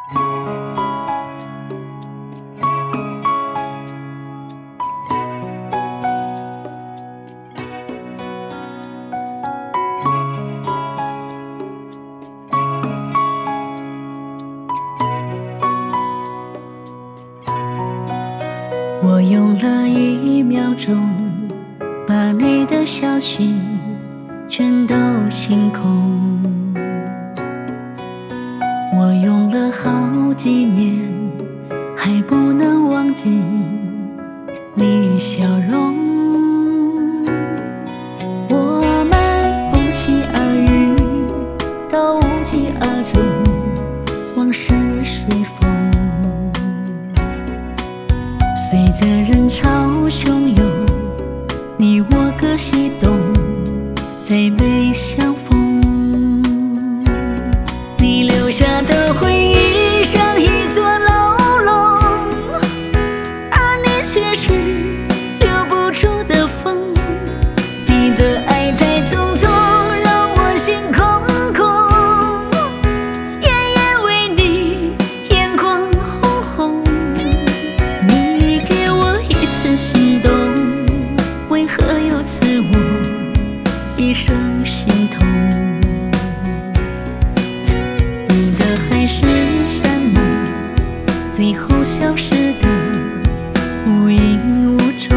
我用了1秒钟，把你的消息全都清空。我用了好几年，还不能忘记你笑容。我们不期而遇，到无疾而终，往事随风。随着人潮汹涌，你我各西东，再没相逢。你留下的回忆像一座牢笼，而你却是留不住的风。你的爱太匆匆，让我心空空，夜夜为你眼眶红红。你给我一次心动，为何又赐我一生心痛？你的海誓山盟，最后消失的无影无踪。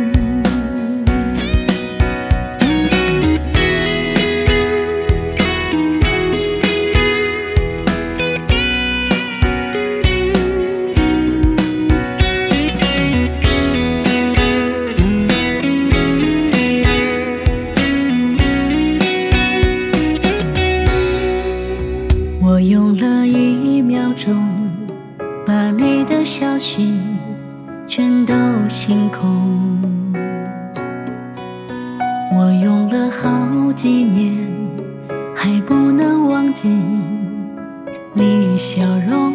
我用了1秒钟，把你的消息全都清空。我用了好几年，还不能忘记你笑容。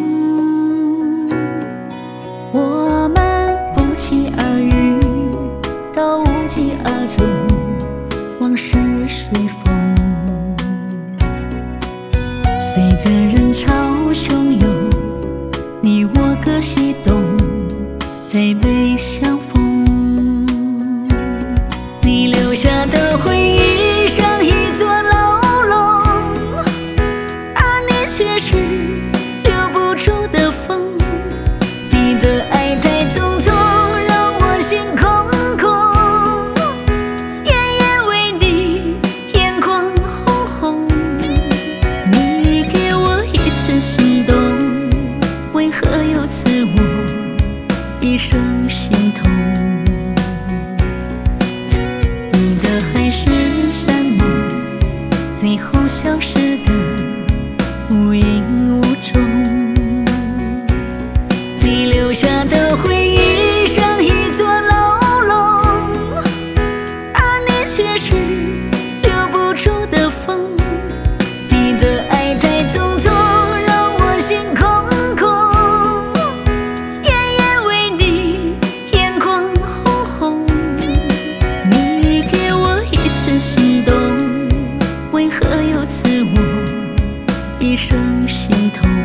我们不期而遇，到无疾而终，往事随风。随着人潮汹涌，你我各西东，再没相逢。你留下的回忆像一座牢笼，而你却是留不住的风。你的爱太匆匆，让我心空空，夜夜为你眼眶红红。你给我一次心动，为何又赐我一生心痛？你的海誓山盟，最后消失的无影无踪。你留下的回忆像一座牢笼，而你却是留不住的风。你的爱太匆匆，让我心空空，夜夜为你眼眶红红。你给我一次心动，为何又赐我一生心痛？